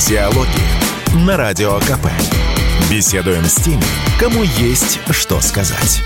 Диалоги на Радио КП. Беседуем с теми, кому есть что сказать.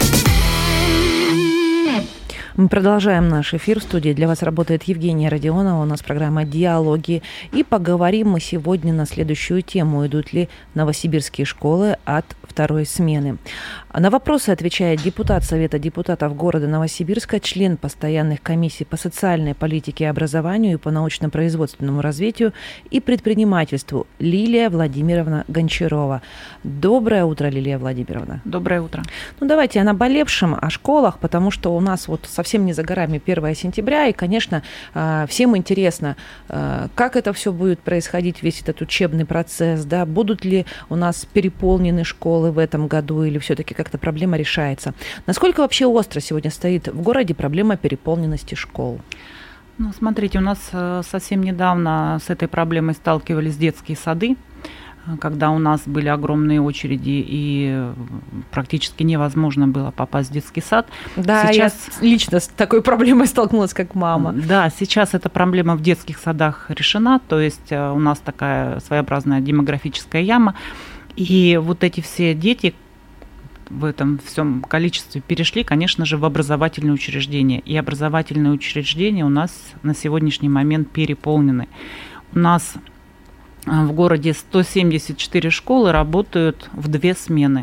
Мы продолжаем наш эфир. В студии для вас работает Евгения Родионова. У нас программа «Диалоги». И поговорим мы сегодня на следующую тему. Идут ли новосибирские школы от второй смены? На вопросы отвечает депутат Совета депутатов города Новосибирска, член постоянных комиссий по социальной политике и образованию и по научно-производственному развитию и предпринимательству Лилия Владимировна Гончарова. Доброе утро, Лилия Владимировна. Доброе утро. Давайте о наболевшем, о школах, потому что у нас совсем не за горами 1 сентября, и, конечно, всем интересно, как это все будет происходить, весь этот учебный процесс, да, будут ли у нас переполнены школы в этом году, или все-таки как-то проблема решается. Насколько вообще остро сегодня стоит в городе проблема переполненности школ? Смотрите, у нас совсем недавно с этой проблемой сталкивались детские сады, когда у нас были огромные очереди и практически невозможно было попасть в детский сад. Да, сейчас... я лично с такой проблемой столкнулась, как мама. Да, сейчас эта проблема в детских садах решена, то есть у нас такая своеобразная демографическая яма, и вот эти все дети в этом всем количестве перешли, конечно же, в образовательные учреждения, и образовательные учреждения у нас на сегодняшний момент переполнены. У нас в городе 174 школы работают в 2 смены.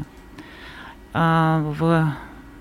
Во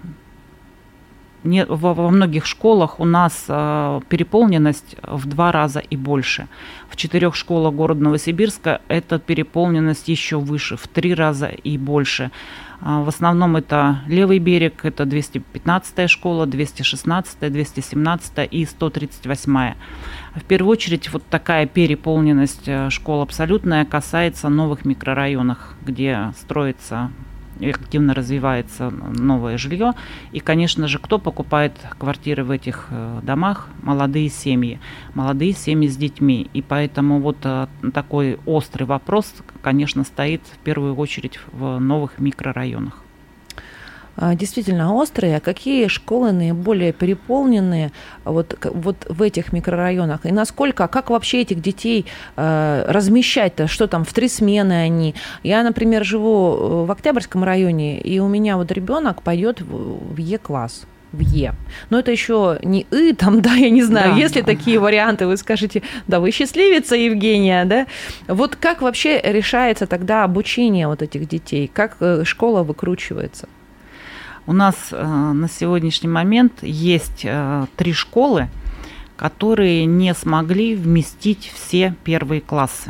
многих школах у нас переполненность в 2 раза и больше. В 4 школах города Новосибирска эта переполненность еще выше, в 3 раза и больше. В основном это левый берег, это 215-я школа, 216-я, 217-я и 138-я. В первую очередь вот такая переполненность школ абсолютная касается новых микрорайонов, где строится и активно развивается новое жилье. И, конечно же, кто покупает квартиры в этих домах? Молодые семьи с детьми. И поэтому вот такой острый вопрос, конечно, стоит в первую очередь в новых микрорайонах. Действительно острые. А какие школы наиболее переполненные вот в этих микрорайонах? И насколько, как вообще этих детей размещать-то? Что там, в 3 смены они? Я, например, живу в Октябрьском районе, и у меня вот ребенок пойдет в Е-класс. В Е. Но это еще не там, да, я не знаю, есть ли такие варианты, вы скажете, да, вы счастливица, Евгения, да? Вот как вообще решается тогда обучение вот этих детей? Как школа выкручивается? У нас на сегодняшний момент есть 3 школы, которые не смогли вместить все первые классы.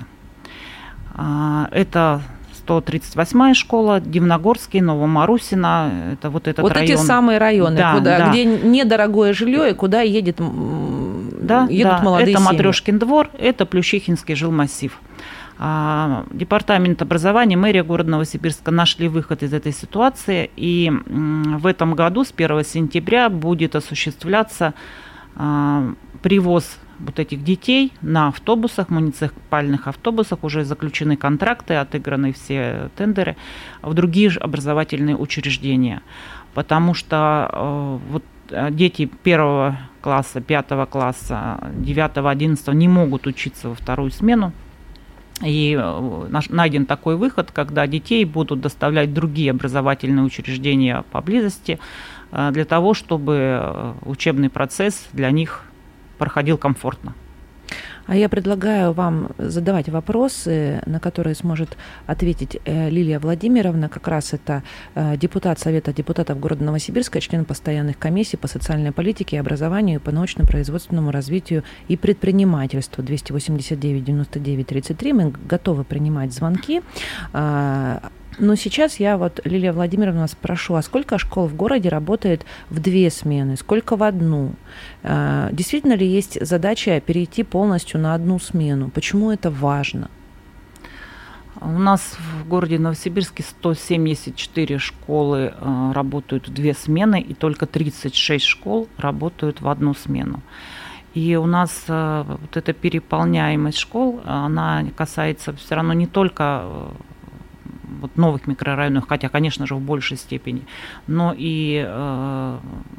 Это 138-я школа, Дивногорский, Новомарусино, это вот этот район. Вот эти самые районы, где недорогое жилье и куда едут молодые семьи. Это Матрёшкин двор, это Плющихинский жилмассив. Департамент образования, мэрия города Новосибирска нашли выход из этой ситуации, и в этом году с 1 сентября будет осуществляться привоз вот этих детей на автобусах, муниципальных автобусах, уже заключены контракты, отыграны все тендеры, в другие же образовательные учреждения, потому что вот дети 1 класса, 5 класса, 9, 11 не могут учиться во вторую смену. И найден такой выход, когда детей будут доставлять в другие образовательные учреждения поблизости для того, чтобы учебный процесс для них проходил комфортно. А я предлагаю вам задавать вопросы, на которые сможет ответить Лилия Владимировна. Как раз это депутат Совета депутатов города Новосибирска, член постоянных комиссий по социальной политике и образованию, по научно-производственному развитию и предпринимательству. 289-99-33. Мы готовы принимать звонки. Но сейчас я Лилия Владимировна, спрошу, а сколько школ в городе работает в 2 смены, сколько в 1? Действительно ли есть задача перейти полностью на 1 смену? Почему это важно? У нас в городе Новосибирске 174 школы работают в 2 смены, и только 36 школ работают в 1 смену. И у нас вот эта переполняемость школ, она касается все равно не только новых микрорайонов, хотя, конечно же, в большей степени, но и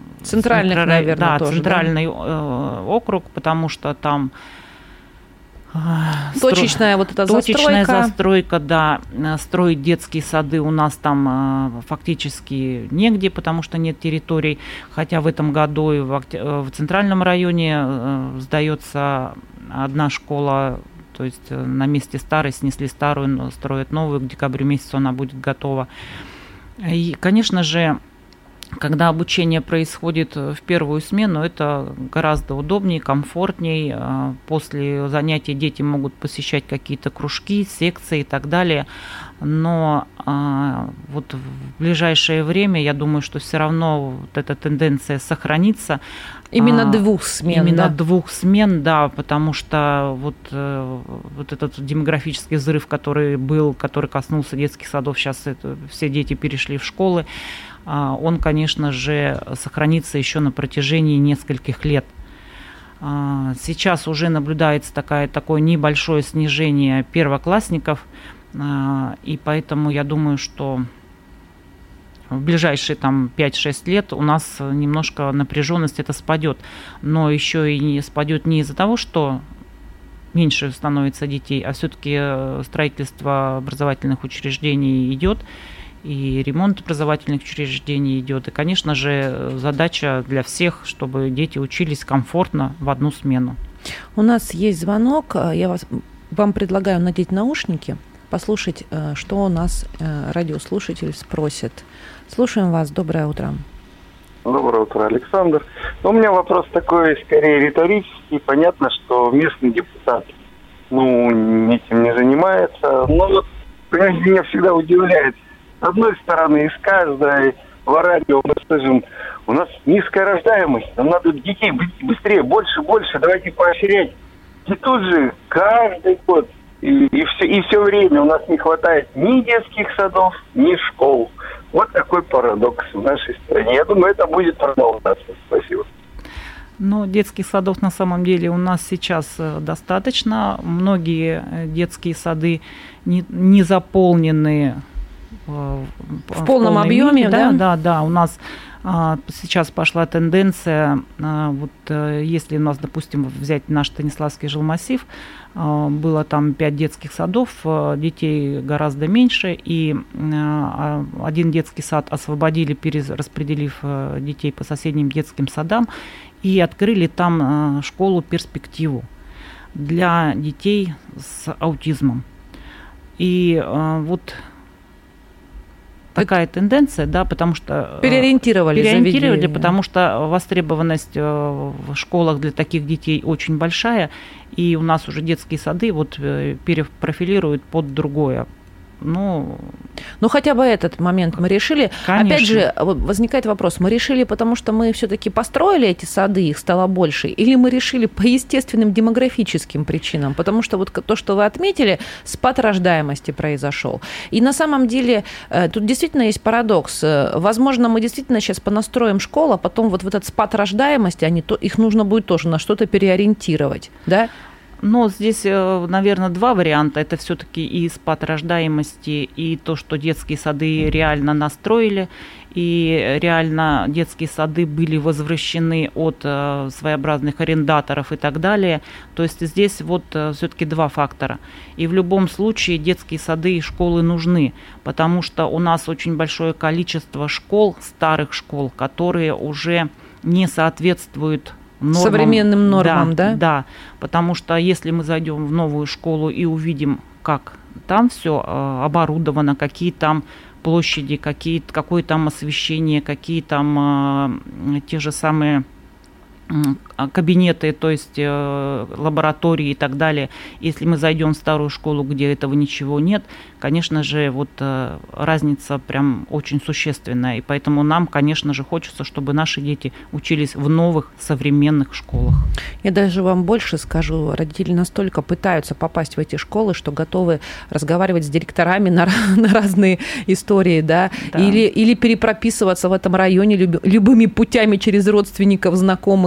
центральных, наверное, тоже, центральный округ, потому что там Точечная вот эта точечная застройка. застройка, да. Строить детские сады у нас там фактически негде, потому что нет территорий. Хотя в этом году и в центральном районе сдается одна школа, то есть на месте старой снесли старую, но строят новую, к декабрю месяцу она будет готова. И, конечно же, когда обучение происходит в первую смену, это гораздо удобнее, комфортнее. После занятий дети могут посещать какие-то кружки, секции и так далее. Но вот в ближайшее время, я думаю, что все равно вот эта тенденция сохранится. Именно двух смен. Именно двух смен, да, потому что вот этот демографический взрыв, который был, который коснулся детских садов, сейчас все дети перешли в школы, он, конечно же, сохранится еще на протяжении нескольких лет. Сейчас уже наблюдается такое небольшое снижение первоклассников, и поэтому я думаю, что в ближайшие 5-6 лет у нас немножко напряженность это спадет. Но еще и не спадет не из-за того, что меньше становится детей, а все-таки строительство образовательных учреждений идет, и ремонт образовательных учреждений идет. И, конечно же, задача для всех, чтобы дети учились комфортно в одну смену. У нас есть звонок. Я вам предлагаю надеть наушники, послушать, что у нас радиослушатель спросит. Слушаем вас. Доброе утро. Доброе утро, Александр. У меня вопрос такой, скорее риторический. Понятно, что местный депутат этим не занимается. Но вот меня всегда удивляет. С одной стороны, из каждой в радио мы слышим, у нас низкая рождаемость, нам надо детей быстрее, больше, давайте поощрять. И тут же каждый год и все время у нас не хватает ни детских садов, ни школ. Вот такой парадокс в нашей стране. Я думаю, это будет продолжаться. Спасибо. Но детских садов на самом деле у нас сейчас достаточно. Многие детские сады не заполнены в полном объеме, да. У нас сейчас пошла тенденция, если у нас, допустим, взять наш Станиславский жилмассив, было там 5 детских садов, детей гораздо меньше, и один детский сад освободили, распределив детей по соседним детским садам, и открыли там школу-перспективу для детей с аутизмом. И такая тенденция, да, потому что переориентировали, потому что востребованность в школах для таких детей очень большая, и у нас уже детские сады перепрофилируют под другое. Хотя бы этот момент мы решили. Конечно. Опять же, возникает вопрос, мы решили, потому что мы все-таки построили эти сады, их стало больше, или мы решили по естественным демографическим причинам? Потому что то, что вы отметили, спад рождаемости произошел. И на самом деле тут действительно есть парадокс. Возможно, мы действительно сейчас понастроим школу, а потом вот в этот спад рождаемости, их нужно будет тоже на что-то переориентировать, да? Но здесь, наверное, два варианта. Это все-таки и спад рождаемости, и то, что детские сады реально настроили, и реально детские сады были возвращены от своеобразных арендаторов и так далее. То есть здесь все-таки два фактора. И в любом случае детские сады и школы нужны, потому что у нас очень большое количество школ, старых школ, которые уже не соответствуют современным нормам, да? Да, потому что если мы зайдем в новую школу и увидим, как там все оборудовано, какие там площади, какое там освещение, какие там те же самые кабинеты, то есть лаборатории и так далее. Если мы зайдем в старую школу, где этого ничего нет, конечно же, разница прям очень существенная. И поэтому нам, конечно же, хочется, чтобы наши дети учились в новых современных школах. Я даже вам больше скажу. Родители настолько пытаются попасть в эти школы, что готовы разговаривать с директорами на разные истории, да? Или перепрописываться в этом районе любыми путями через родственников, знакомых,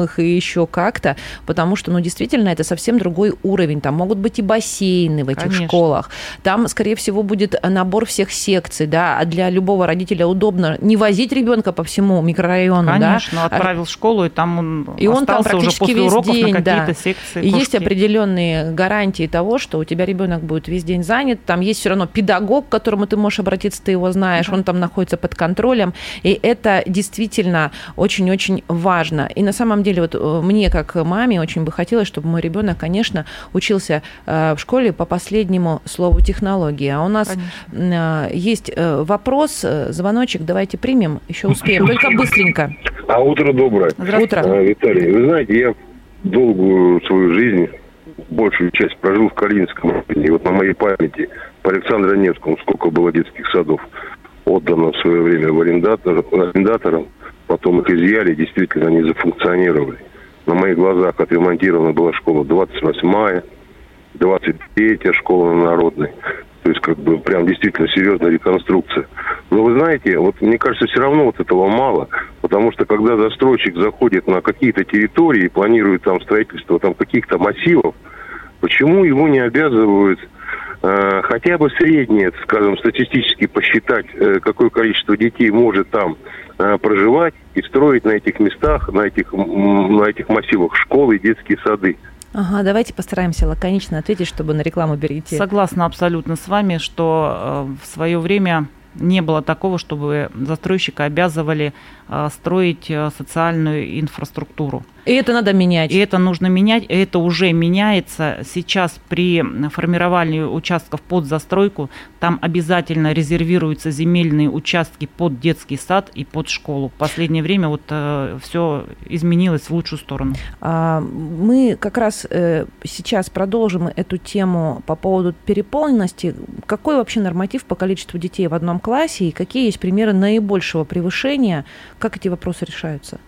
их и еще как-то, потому что, действительно, это совсем другой уровень. Там могут быть и бассейны в этих школах. Там, скорее всего, будет набор всех секций, да, а для любого родителя удобно не возить ребенка по всему микрорайону, конечно, отправил в школу, и там он там остался уже после уроков на какие-то секции. И есть определенные гарантии того, что у тебя ребенок будет весь день занят, там есть все равно педагог, к которому ты можешь обратиться, ты его знаешь, он там находится под контролем, и это действительно очень-очень важно. И на самом деле вот мне, как маме, очень бы хотелось, чтобы мой ребенок, конечно, учился в школе по последнему слову технологии. А у нас есть вопрос, звоночек, давайте примем, еще успеем, только быстренько. Утро доброе. Утро. Виталий, вы знаете, я долгую свою жизнь, большую часть прожил в Калининском районе. И вот на моей памяти по Александру Невскому сколько было детских садов отдано в свое время в арендаторам, потом их изъяли, действительно они зафункционировали. На моих глазах отремонтирована была школа 28-я, 23-я школа народной. То есть, прям действительно серьезная реконструкция. Но вы знаете, вот мне кажется, все равно вот этого мало. Потому что, когда застройщик заходит на какие-то территории и планирует там строительство там каких-то массивов, почему его не обязывают хотя бы среднее, скажем, статистически посчитать, какое количество детей может там проживать и строить на этих местах, на этих массивах школы и детские сады? Ага, давайте постараемся лаконично ответить, чтобы на рекламу перейти. Согласна абсолютно с вами, что в свое время не было такого, чтобы застройщика обязывали строить социальную инфраструктуру. И это надо менять. И это нужно менять, и это уже меняется. Сейчас при формировании участков под застройку там обязательно резервируются земельные участки под детский сад и под школу. В последнее время все изменилось в лучшую сторону. Мы как раз сейчас продолжим эту тему по поводу переполненности. Какой вообще норматив по количеству детей в одном классе и какие есть примеры наибольшего превышения? Как эти вопросы решаются?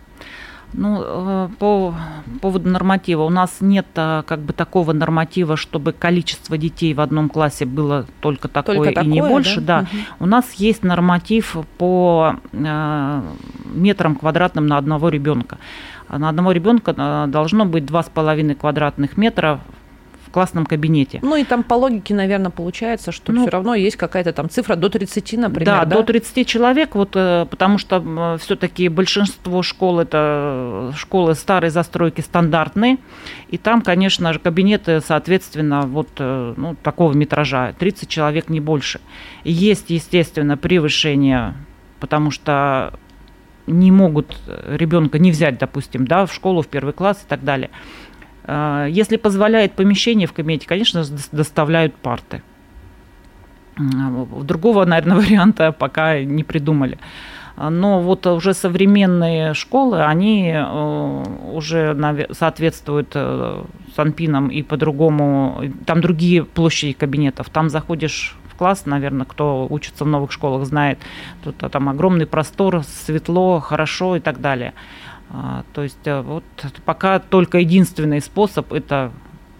По поводу норматива. У нас нет такого норматива, чтобы количество детей в одном классе было только такое и не больше. Да? У нас есть норматив по метрам квадратным на одного ребенка. На одного ребенка должно быть 2,5 квадратных метра в классном кабинете. И там по логике, наверное, получается, что все равно есть какая-то там цифра до 30, например. Да, до 30 человек, потому что все-таки большинство школ это школы старой застройки стандартные, и там, конечно же, кабинеты, соответственно, такого метража, 30 человек, не больше. И есть, естественно, превышение, потому что не могут ребенка не взять, допустим, в школу, в первый класс и так далее. Если позволяет помещение в кабинете, конечно, доставляют парты. Другого, наверное, варианта пока не придумали. Но уже современные школы, они уже соответствуют санпинам и по-другому. Там другие площади кабинетов. Там заходишь в класс, наверное, кто учится в новых школах, знает. Тут там огромный простор, светло, хорошо и так далее. То есть пока только единственный способ это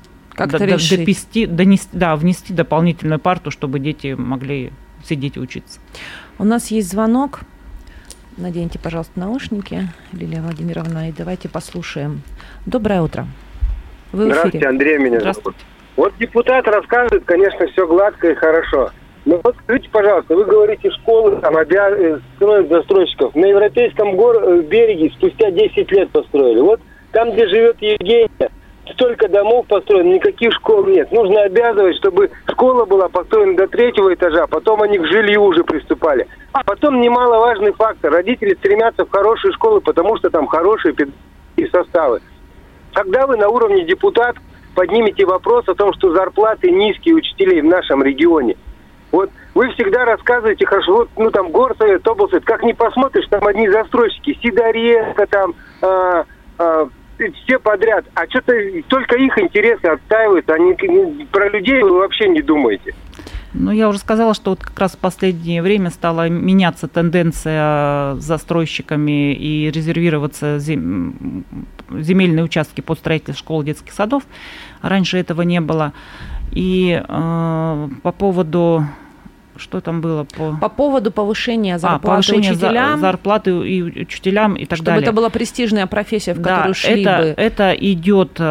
внести дополнительную парту, чтобы дети могли сидеть и учиться. У нас есть звонок. Наденьте, пожалуйста, наушники, Лилия Владимировна, и давайте послушаем. Доброе утро. Вы в эфире. Здравствуйте, Андрей меня зовут. Вот депутат рассказывает, конечно, все гладко и хорошо. Но скажите, пожалуйста, вы говорите, школы там строят застройщиков. На европейском береге спустя 10 лет построили. Там, где живет Евгения, столько домов построено, никаких школ нет. Нужно обязывать, чтобы школа была построена до 3-го этажа, потом они к жилью уже приступали. А потом немаловажный фактор. Родители стремятся в хорошие школы, потому что там хорошие педагогические составы. Когда вы на уровне депутатов поднимете вопрос о том, что зарплаты низкие учителей в нашем регионе, вы всегда рассказываете, хорошо, горсовет, облсовет, как не посмотришь, там одни застройщики, Сидоренко, все подряд, а что-то только их интересы отстаивают, про людей вы вообще не думаете. Я уже сказала, что как раз в последнее время стала меняться тенденция с застройщиками и резервироваться земельные участки под строительство школ, детских садов. Раньше этого не было. И по поводу Что там было по поводу повышения зарплаты учителям? Зарплаты и учителям и так чтобы далее. Чтобы это была престижная профессия, в которую шли бы. Это идет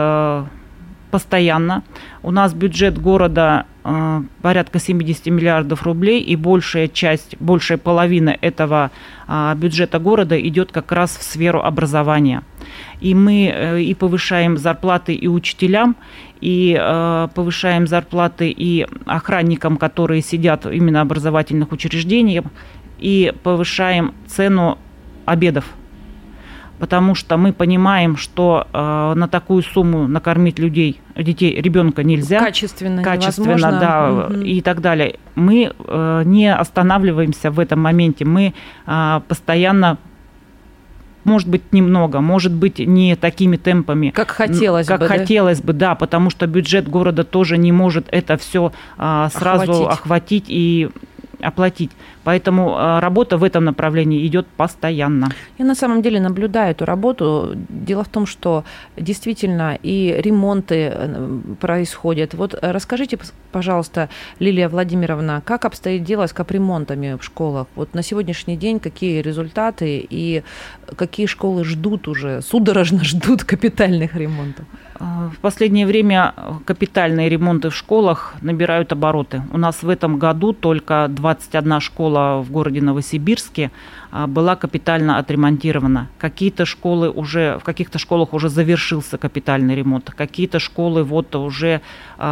постоянно. У нас бюджет города порядка 70 миллиардов рублей, и большая половина этого бюджета города идет как раз в сферу образования. И мы и повышаем зарплаты и учителям, и повышаем зарплаты и охранникам, которые сидят именно в образовательных учреждениях, и повышаем цену обедов. Потому что мы понимаем, что на такую сумму накормить детей, ребенка нельзя. Качественно невозможно. Да, и так далее. Мы не останавливаемся в этом моменте. Мы постоянно, может быть, немного, может быть, не такими темпами. Как хотелось бы. Как хотелось бы, да, потому что бюджет города тоже не может это все сразу охватить и оплатить. Поэтому работа в этом направлении идет постоянно. Я на самом деле наблюдаю эту работу. Дело в том, что действительно и ремонты происходят. Вот расскажите, пожалуйста, Лилия Владимировна, как обстоит дело с капремонтами в школах? Вот на сегодняшний день какие результаты и какие школы ждут уже, судорожно ждут капитальных ремонтов? В последнее время капитальные ремонты в школах набирают обороты. У нас в этом году только 21 школа в городе Новосибирске была капитально отремонтирована. В каких-то школах уже завершился капитальный ремонт, какие-то школы вот уже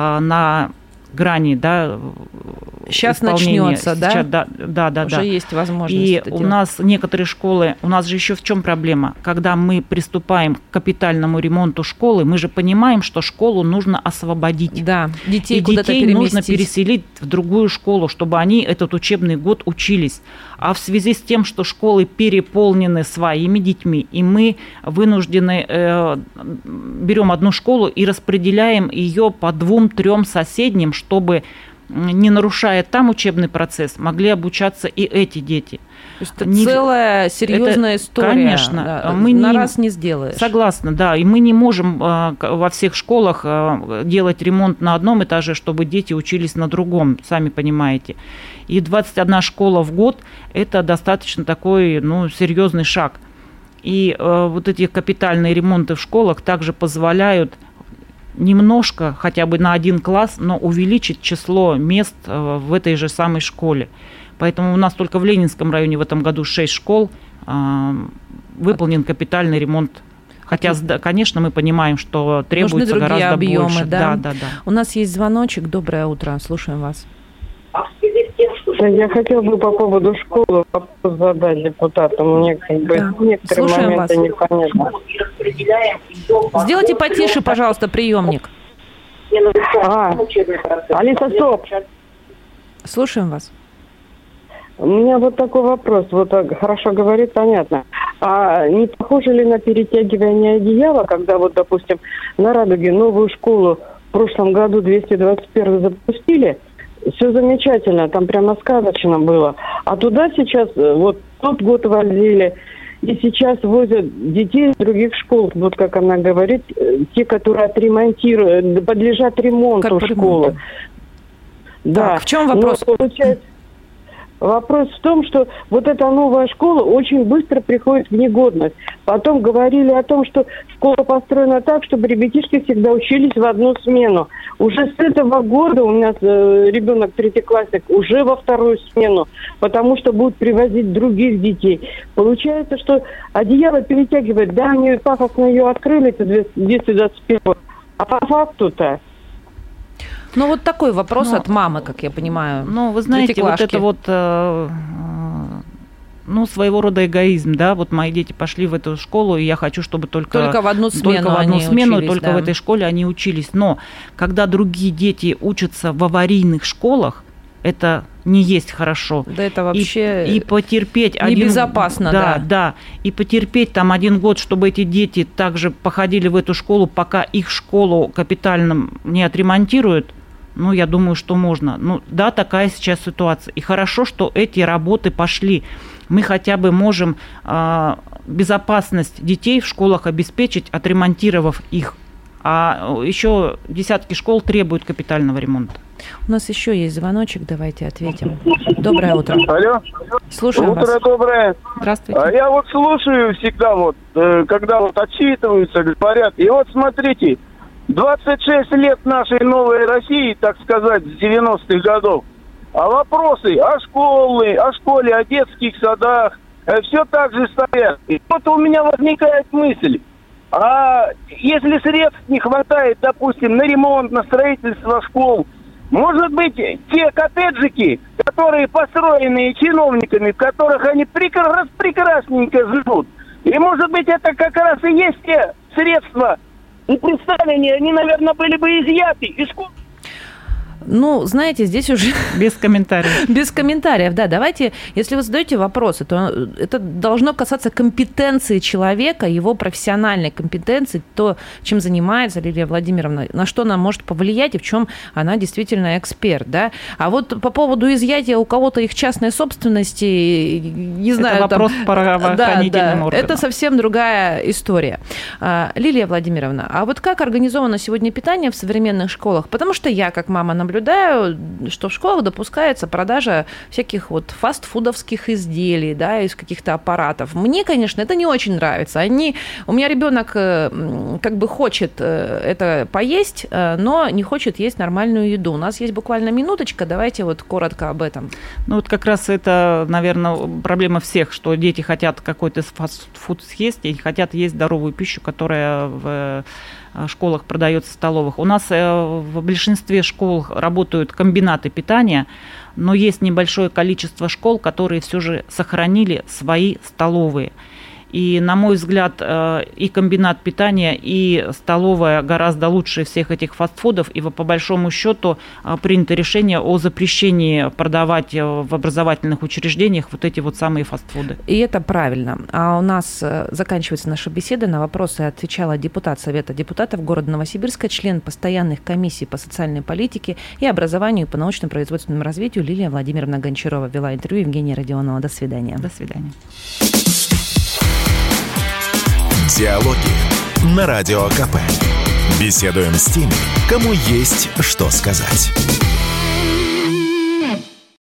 на грани, да, сейчас начнется, да? Да. Уже есть возможность. И у нас некоторые школы, у нас же еще в чем проблема? Когда мы приступаем к капитальному ремонту школы, мы же понимаем, что школу нужно освободить. Да, детей нужно переселить в другую школу, чтобы они этот учебный год учились. А в связи с тем, что школы переполнены своими детьми, и мы вынуждены берем одну школу и распределяем ее по 2-3 соседним, чтобы, не нарушая там учебный процесс, могли обучаться и эти дети. То есть это целая серьезная история. Конечно. Да, мы раз не сделаешь. Согласна, да. И мы не можем во всех школах делать ремонт на одном этаже, чтобы дети учились на другом, сами понимаете. И 21 школа в год – это достаточно такой, серьезный шаг. И вот эти капитальные ремонты в школах также позволяют немножко, хотя бы на 1 класс, но увеличить число мест в этой же самой школе. Поэтому у нас только в Ленинском районе в этом году 6 школ выполнен капитальный ремонт. Хотя, конечно, мы понимаем, что требуется гораздо объемы, больше. Да. У нас есть звоночек. Доброе утро. Слушаем вас. Я хотела бы по поводу школы вопрос задать депутатам. Мне некоторые Слушаем моменты вас. непонятны. Сделайте потише, пожалуйста, приемник. Алиса, стоп! Слушаем вас. У меня вот такой вопрос. Вот хорошо говорит, понятно. А не похоже ли на перетягивание одеяла, когда вот, допустим, на Радуге новую школу в прошлом году 221 запустили? Все замечательно, там прямо сказочно было. А туда сейчас, вот тот год возили, и сейчас возят детей из других школ, вот как она говорит, те, которые подлежат ремонту школы. Да. Так, в чем вопрос? Но, получается, вопрос в том, что вот эта новая школа очень быстро приходит в негодность. Потом говорили о том, что школа построена так, чтобы ребятишки всегда учились в одну смену. Уже с этого года у меня ребенок третьеклассник уже во вторую смену, потому что будут привозить других детей. Получается, что одеяло перетягивает, да, они пафосно ее открыли, это 221, а по факту-то. Вот такой вопрос от мамы, как я понимаю. Вы знаете, вот это вот, своего рода эгоизм, да, вот мои дети пошли в эту школу, и я хочу, чтобы только в одну смену учились, только да. в этой школе они учились. Но когда другие дети учатся в аварийных школах, это не есть хорошо. Да, это вообще и потерпеть небезопасно, да. И потерпеть там 1 год, чтобы эти дети также походили в эту школу, пока их школу капитально не отремонтируют, я думаю, что можно. Да, такая сейчас ситуация. И хорошо, что эти работы пошли. Мы хотя бы можем безопасность детей в школах обеспечить, отремонтировав их. А еще десятки школ требуют капитального ремонта. У нас еще есть звоночек, давайте ответим. Доброе утро. Алло. Слушаем вас. Утро доброе. Здравствуйте. А я вот слушаю всегда, когда отчитываются, говорят. И вот смотрите, 26 лет нашей новой России, так сказать, с 90-х годов. А вопросы о школе, о детских садах, все так же стоят. И вот у меня возникает мысль. А если средств не хватает, допустим, на ремонт, на строительство школ, может быть, те коттеджики, которые построены чиновниками, в которых они прекрасненько живут, и, может быть, это как раз и есть те средства и представления, они, наверное, были бы изъяты из школ. Ну, знаете, здесь уже... Без комментариев. Без комментариев, да. Давайте, если вы задаете вопросы, то это должно касаться компетенции человека, его профессиональной компетенции, то, чем занимается Лилия Владимировна, на что она может повлиять и в чем она действительно эксперт, да. А вот по поводу изъятия у кого-то их частной собственности, не знаю... Это вопрос правоохранительным органам. Это совсем другая история. Лилия Владимировна, а вот как организовано сегодня питание в современных школах? Потому что я, как мама, наблюдаю, что в школах допускается продажа всяких вот фастфудовских изделий, да, из каких-то аппаратов. Мне, конечно, это не очень нравится. У меня ребенок как бы хочет это поесть, но не хочет есть нормальную еду. У нас есть буквально минуточка, давайте вот коротко об этом. Ну вот как раз это, наверное, проблема всех, что дети хотят какой-то фастфуд съесть и хотят есть здоровую пищу, которая в школах продается в столовых. У нас в большинстве школ работают комбинаты питания, но есть небольшое количество школ, которые все же сохранили свои столовые. И, на мой взгляд, и комбинат питания, и столовая гораздо лучше всех этих фастфудов. И по большому счету принято решение о запрещении продавать в образовательных учреждениях вот эти вот самые фастфуды. И это правильно. А у нас заканчивается наша беседа. На вопросы отвечала депутат Совета депутатов города Новосибирска, член постоянных комиссий по социальной политике и образованию и по научно-производственному развитию Лилия Владимировна Гончарова. Вела интервью Евгения Родионова. До свидания. До свидания. Диалоги на Радио КП. Беседуем с теми, кому есть что сказать.